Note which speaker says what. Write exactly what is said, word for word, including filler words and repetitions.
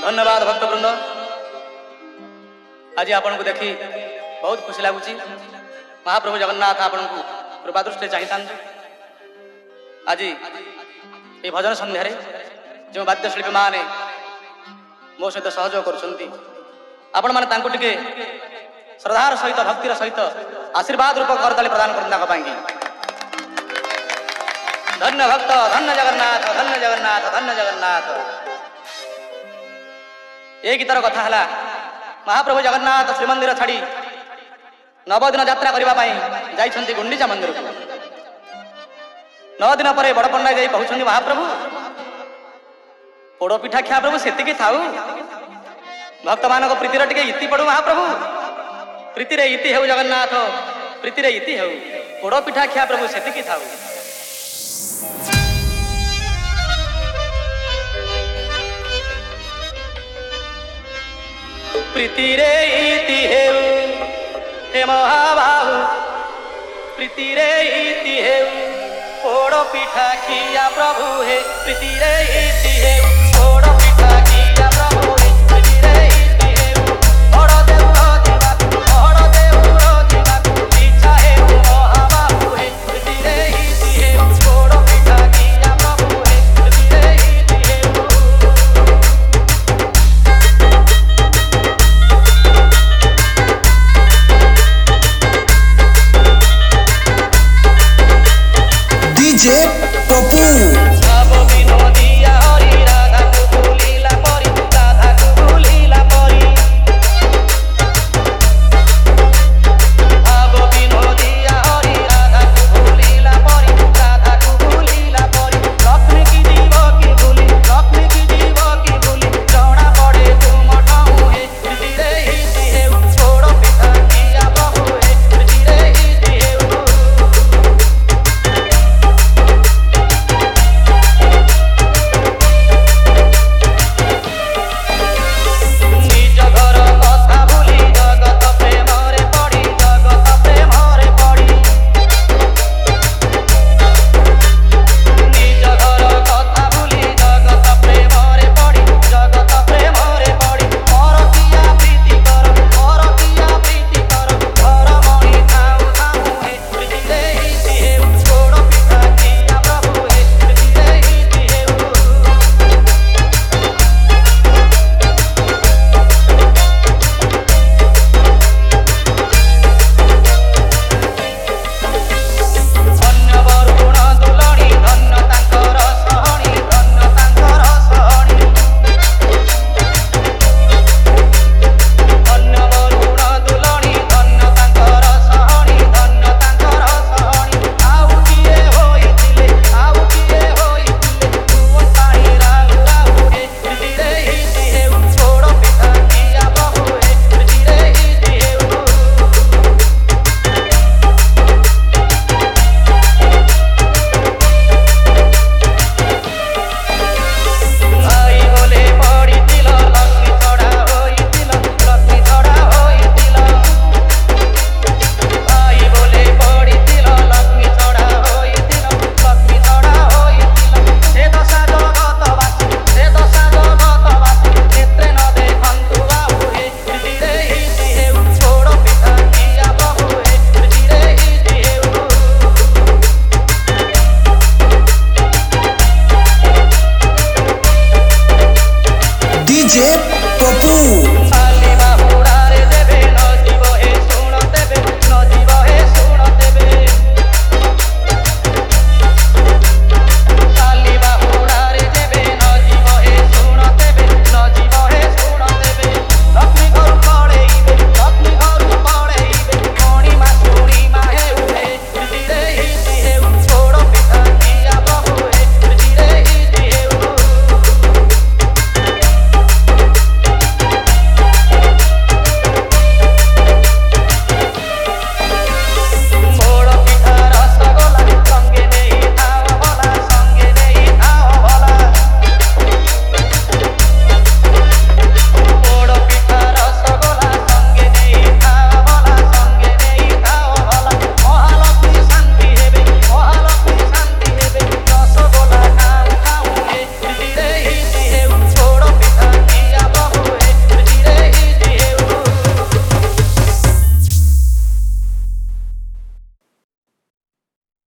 Speaker 1: धन्यवाद भक्तवृंद। आज आपन को देखी बहुत खुशी लगुच। महाप्रभु जगन्नाथ आपन को कृपा दृष्टि चाहिए। आज ये भजन संध्यारे जो वाद्यशिल्पी माने मो सहित सहयोग कर आपण मैंने टे श्रद्धार सहित भक्तिर सहित आशीर्वाद रूप करताली प्रदान कर। धन्य भक्त धन्य जगन्नाथ धन्य जगन्नाथ धन्य जगन्नाथ। ये गीतर कथा है महाप्रभु जगन्नाथ श्रीमंदिर छाड़ी नवदिन यात्रा करने गुंडीचा मंदिर को। नौ दिन पर बड़ पंडा जाई कहउछन्ती महाप्रभु पोड़ पिठा खिया प्रभु सेतिकी थाऊ भक्त मान प्रीतिर टिके इति पड़ू महाप्रभु प्रीति रे इति हेउ जगन्नाथ प्रीति रे इति हेउ पोड़ पिठा खिया प्रभु सेतिकी थाऊ। प्रीति रे इति हेउ हे महाबाहु प्रीति रे इति हेउ पोड़ पिठा खिया प्रभु हे प्रीति रे इति हेउ।